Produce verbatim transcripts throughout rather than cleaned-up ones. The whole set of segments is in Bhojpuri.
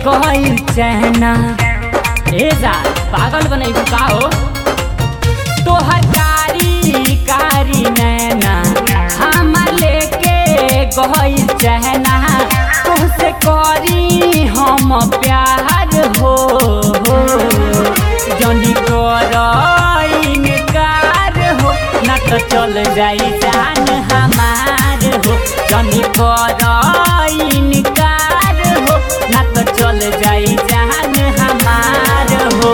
गइल चहना ए जा पागल बनैबू का हो तोहर कारी कारी नैना हमार लेके गइल चहना तोहसे करी हम प्यार हो जनी कर इनकार हो ना तो चल जाई जान हमार हो जनी कर इनकार हो ना तो चल जाई जान हमार हो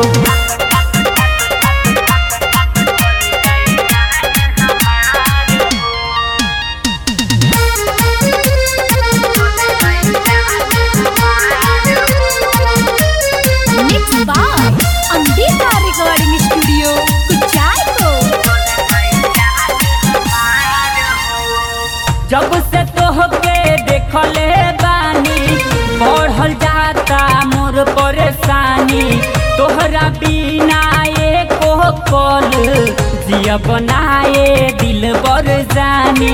रिकॉर्डिंग स्टूडियो कुचायको जब से तोहके देखले बानी बढ़ल जाता मोर परेशानी तोहरा बिना एको पल जिया बनाए दिल बर जानी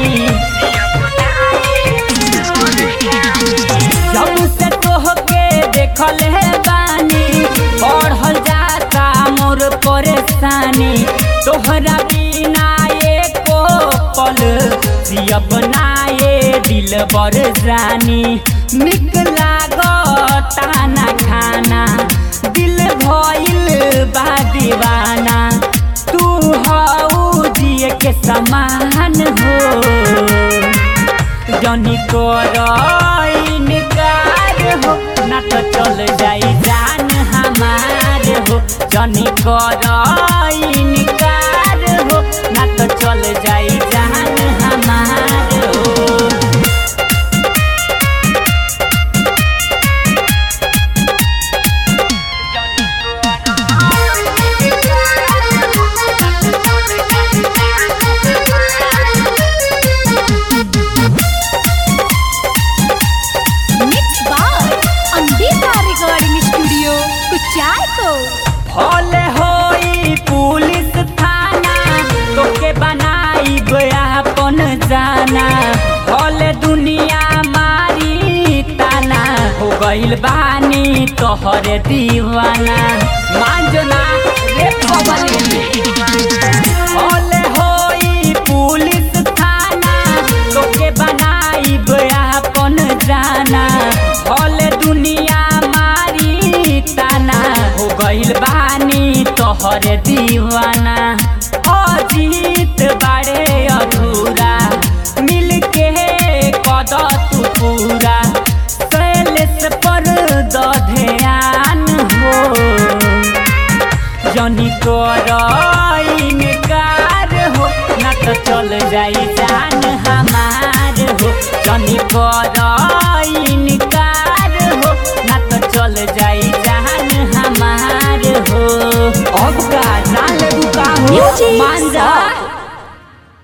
जब से तोहके देखले बानी बढ़ल जाता मोर परेशानी तोहरा बिना एको पल जिया बनाए दिल बर जानी निक लागता ना खाना दिल भइल बा दीवाना तू हऊ जिए के समान हो जनी कर इनकार हो ना तो चल जाई जान हमार हो जनी कर इनकार हो ना तो चल जाई जान हमार हो रिकॉर्डिंग स्टूडियो कुचायको हौले होई पुलिस थाना तोके बनाई अपन जाना हौले दुनिया मारी ताना हो गइल बानी तोहरे दीवाना मांजना रे पवली हौले होई पुलिस थाना तोके बनाई अपन जाना हौले दुनिया मारी ताना हो गइल बानी तोहरे दीवाना अजीत बाड़े अधूरा मिलके कद तू पूरा शैलेश पर द ध्यान हो जनी कर इनकार हो ना तो चल जाई जान हमार हो जनी कर इनकार हो ना तो चल जाई जान हमार हो अब का जान ले का हो मान जा।